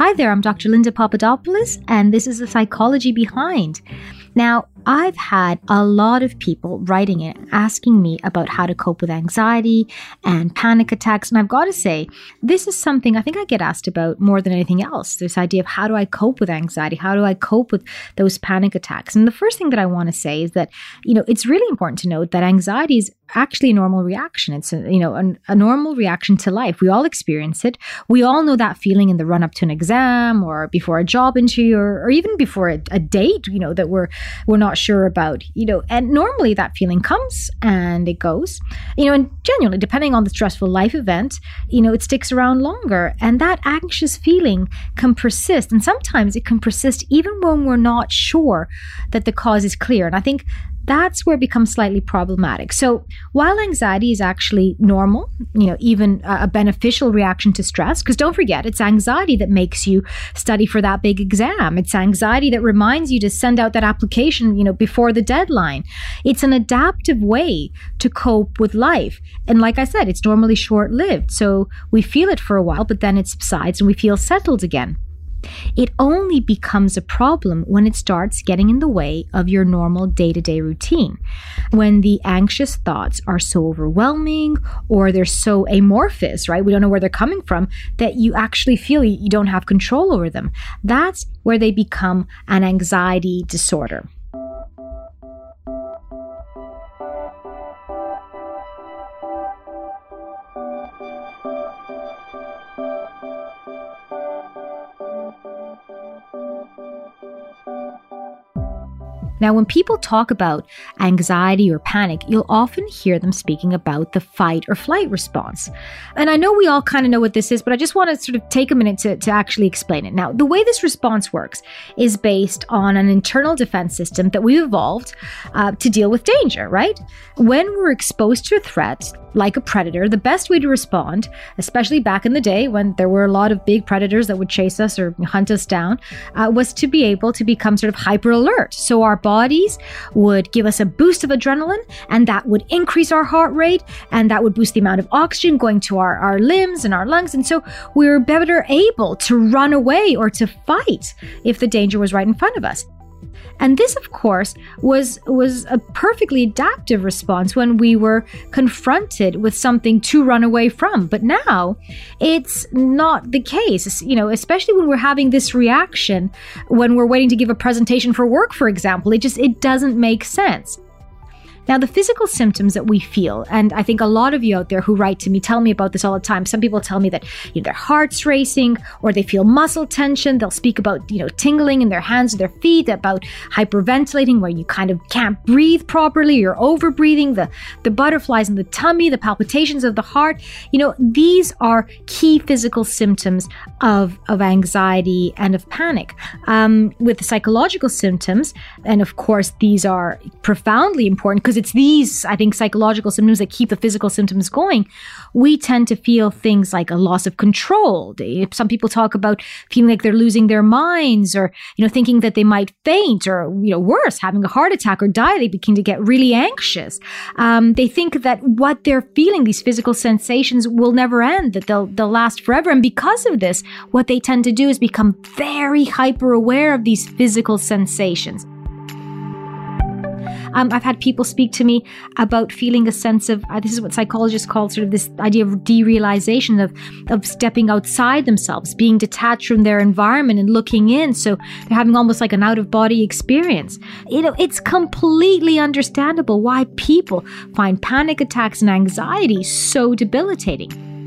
Hi there, I'm Dr. Linda Papadopoulos, and this is The Psychology Behind. Now, I've had a lot of people writing in asking me about how to cope with anxiety and panic attacks. And I've got to say, this is something I think I get asked about more than anything else. This idea of how do I cope with anxiety? How do I cope with those panic attacks? And the first thing that I want to say is that, it's really important to note that anxiety is actually a normal reaction. It's a normal reaction to life. We all experience it. We all know that feeling in the run up to an exam or before a job interview or even before a date, that we're not sure about, and normally that feeling comes and it goes, and genuinely, depending on the stressful life event, it sticks around longer, and that anxious feeling can persist. And sometimes it can persist even when we're not sure that the cause is clear. And I think that's where it becomes slightly problematic. So while anxiety is actually normal, even a beneficial reaction to stress, because don't forget, it's anxiety that makes you study for that big exam. It's anxiety that reminds you to send out that application, before the deadline. It's an adaptive way to cope with life. And like I said, it's normally short-lived. So we feel it for a while, but then it subsides and we feel settled again. It only becomes a problem when it starts getting in the way of your normal day-to-day routine. When the anxious thoughts are so overwhelming or they're so amorphous, right? We don't know where they're coming from, that you actually feel you don't have control over them. That's where they become an anxiety disorder. Now, when people talk about anxiety or panic, you'll often hear them speaking about the fight or flight response. And I know we all kind of know what this is, but I just want to sort of take a minute to actually explain it. Now, the way this response works is based on an internal defense system that we've evolved to deal with danger, right? When we're exposed to a threat, like a predator, the best way to respond, especially back in the day when there were a lot of big predators that would chase us or hunt us down, was to be able to become sort of hyper alert. So our bodies would give us a boost of adrenaline, and that would increase our heart rate, and that would boost the amount of oxygen going to our limbs and our lungs. And so we were better able to run away or to fight if the danger was right in front of us. And this, of course, was a perfectly adaptive response when we were confronted with something to run away from. But now it's not the case, especially when we're having this reaction when we're waiting to give a presentation for work, for example. It doesn't make sense. Now, the physical symptoms that we feel, and I think a lot of you out there who write to me tell me about this all the time. Some people tell me that their heart's racing or they feel muscle tension. They'll speak about tingling in their hands or their feet, about hyperventilating where you kind of can't breathe properly, you're overbreathing, the butterflies in the tummy, the palpitations of the heart. These are key physical symptoms of anxiety and of panic. With the psychological symptoms, and of course these are profoundly important because it's these, I think, psychological symptoms that keep the physical symptoms going. We tend to feel things like a loss of control. Some people talk about feeling like they're losing their minds or, thinking that they might faint or, worse, having a heart attack or die. They begin to get really anxious. They think that what they're feeling, these physical sensations, will never end, that they'll last forever. And because of this, what they tend to do is become very hyper aware of these physical sensations. I've had people speak to me about feeling a sense of, this is what psychologists call sort of this idea of derealization, of stepping outside themselves, being detached from their environment and looking in. So they're having almost like an out-of-body experience. It's completely understandable why people find panic attacks and anxiety so debilitating.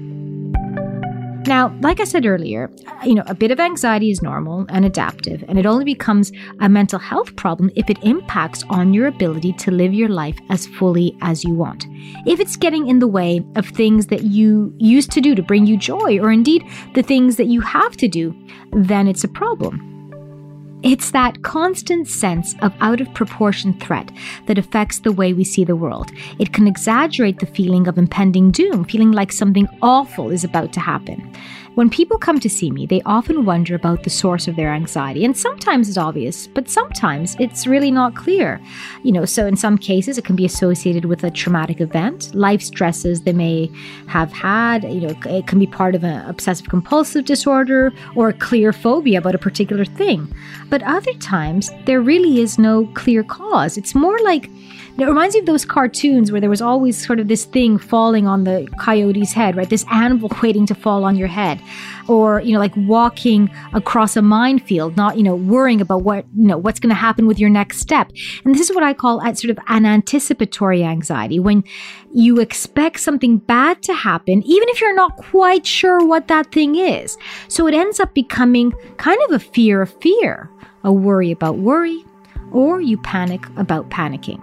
Now, like I said earlier, a bit of anxiety is normal and adaptive, and it only becomes a mental health problem if it impacts on your ability to live your life as fully as you want. If it's getting in the way of things that you used to do to bring you joy, or indeed the things that you have to do, then it's a problem. It's that constant sense of out-of-proportion threat that affects the way we see the world. It can exaggerate the feeling of impending doom, feeling like something awful is about to happen. When people come to see me, they often wonder about the source of their anxiety. And sometimes it's obvious, but sometimes it's really not clear. So in some cases, it can be associated with a traumatic event, life stresses they may have had. It can be part of an obsessive compulsive disorder or a clear phobia about a particular thing. But other times, there really is no clear cause. It's more like, it reminds me of those cartoons where there was always sort of this thing falling on the coyote's head, right? This anvil waiting to fall on your head. Or, like walking across a minefield, not, worrying about what's going to happen with your next step. And this is what I call sort of an anticipatory anxiety, when you expect something bad to happen, even if you're not quite sure what that thing is. So it ends up becoming kind of a fear of fear, a worry about worry, or you panic about panicking.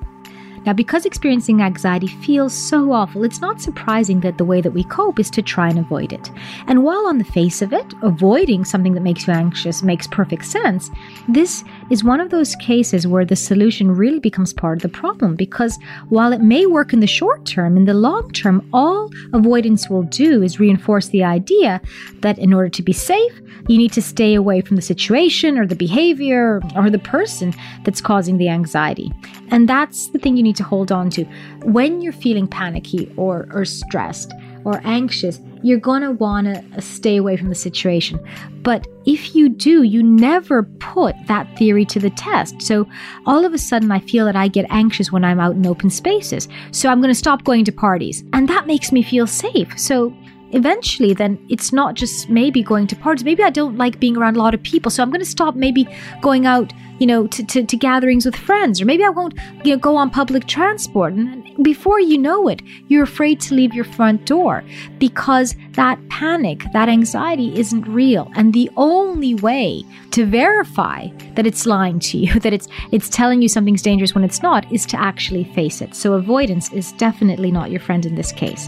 Now, because experiencing anxiety feels so awful, it's not surprising that the way that we cope is to try and avoid it. And while on the face of it, avoiding something that makes you anxious makes perfect sense, this is one of those cases where the solution really becomes part of the problem, because while it may work in the short term, in the long term, all avoidance will do is reinforce the idea that in order to be safe, you need to stay away from the situation or the behavior or the person that's causing the anxiety. And that's the thing you need to hold on to. When you're feeling panicky or stressed or anxious, you're going to want to stay away from the situation. But if you do, you never put that theory to the test. So all of a sudden, I feel that I get anxious when I'm out in open spaces. So I'm going to stop going to parties. And that makes me feel safe. So eventually, then it's not just maybe going to parties. Maybe I don't like being around a lot of people. So I'm going to stop maybe going out, to gatherings with friends, or maybe I won't, go on public transport. And before you know it, you're afraid to leave your front door because that panic, that anxiety isn't real. And the only way to verify that it's lying to you, that it's telling you something's dangerous when it's not, is to actually face it. So avoidance is definitely not your friend in this case.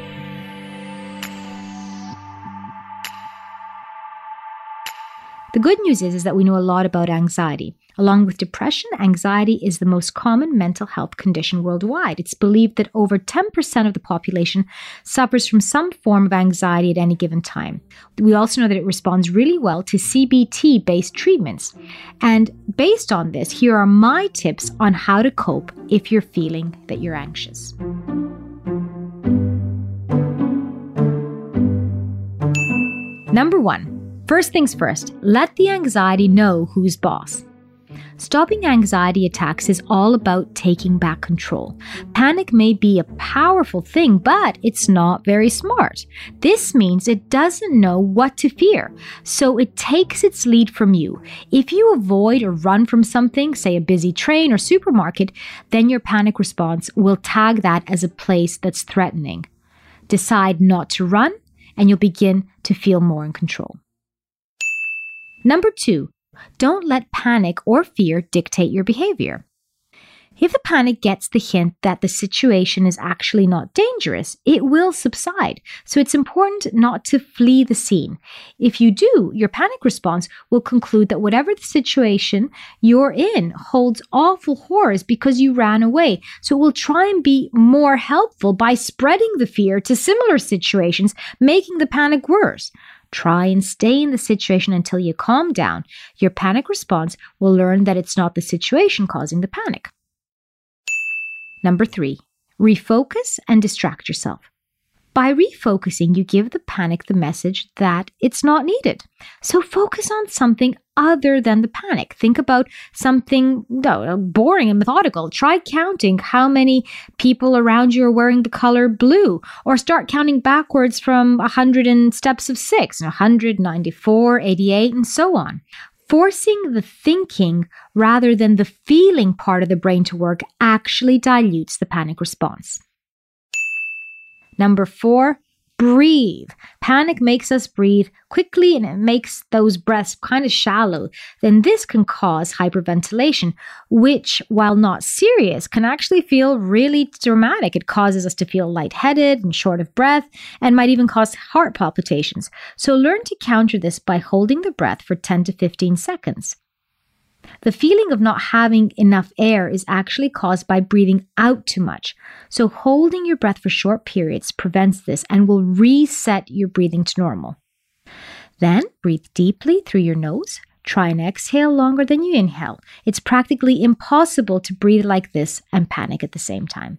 The good news is that we know a lot about anxiety. Along with depression, anxiety is the most common mental health condition worldwide. It's believed that over 10% of the population suffers from some form of anxiety at any given time. We also know that it responds really well to CBT-based treatments. And based on this, here are my tips on how to cope if you're feeling that you're anxious. Number 1. First things first, let the anxiety know who's boss. Stopping anxiety attacks is all about taking back control. Panic may be a powerful thing, but it's not very smart. This means it doesn't know what to fear, so it takes its lead from you. If you avoid or run from something, say a busy train or supermarket, then your panic response will tag that as a place that's threatening. Decide not to run, and you'll begin to feel more in control. Number 2, don't let panic or fear dictate your behavior. If the panic gets the hint that the situation is actually not dangerous, it will subside. So it's important not to flee the scene. If you do, your panic response will conclude that whatever the situation you're in holds awful horrors because you ran away. So it will try and be more helpful by spreading the fear to similar situations, making the panic worse. Try and stay in the situation until you calm down. Your panic response will learn that it's not the situation causing the panic. Number 3, refocus and distract yourself. By refocusing, you give the panic the message that it's not needed. So focus on something other than the panic. Think about something boring and methodical. Try counting how many people around you are wearing the color blue, or start counting backwards from 100 in steps of 6, 100, 94, 88, and so on. Forcing the thinking rather than the feeling part of the brain to work actually dilutes the panic response. Number 4, breathe. Panic makes us breathe quickly and it makes those breaths kind of shallow. Then this can cause hyperventilation, which, while not serious, can actually feel really dramatic. It causes us to feel lightheaded and short of breath and might even cause heart palpitations. So learn to counter this by holding the breath for 10 to 15 seconds. The feeling of not having enough air is actually caused by breathing out too much. So holding your breath for short periods prevents this and will reset your breathing to normal. Then breathe deeply through your nose. Try and exhale longer than you inhale. It's practically impossible to breathe like this and panic at the same time.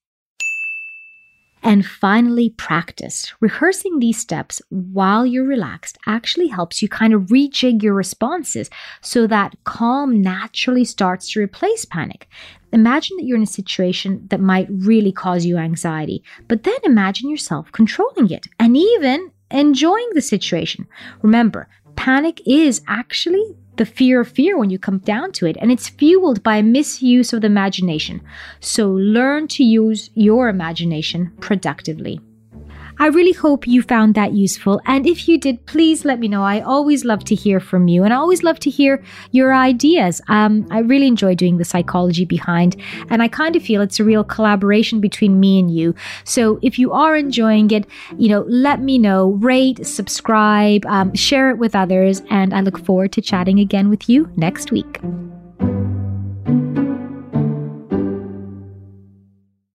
And finally, practice. Rehearsing these steps while you're relaxed actually helps you kind of rejig your responses so that calm naturally starts to replace panic. Imagine that you're in a situation that might really cause you anxiety, but then imagine yourself controlling it and even enjoying the situation. Remember, panic is actually the fear of fear when you come down to it, and it's fueled by a misuse of the imagination. So learn to use your imagination productively. I really hope you found that useful, and if you did, please let me know. I always love to hear from you, and I always love to hear your ideas. I really enjoy doing the psychology behind, and I kind of feel it's a real collaboration between me and you. So if you are enjoying it, let me know. Rate, subscribe, share it with others, and I look forward to chatting again with you next week.